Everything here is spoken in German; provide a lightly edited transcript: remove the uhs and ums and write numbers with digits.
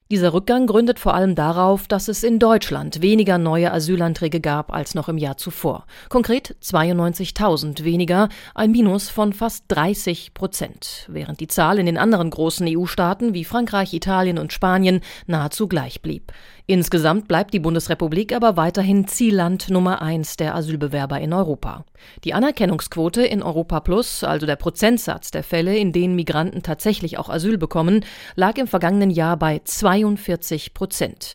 Dieser Rückgang gründet vor allem darauf, dass es in Deutschland weniger neue Asylanträge gab als noch im Jahr zuvor. Konkret 92.000 weniger, ein Minus von fast 30%, während die Zahl in den anderen großen EU-Staaten wie Frankreich, Italien und Spanien nahezu gleich blieb. Insgesamt bleibt die Bundesrepublik aber weiterhin Zielland Nummer 1 der Asylbewerber in Europa. Die Anerkennungsquote in Europa Plus, also der Prozentsatz der Fälle, in denen Migranten tatsächlich auch Asyl bekommen, lag im vergangenen Jahr bei 42%.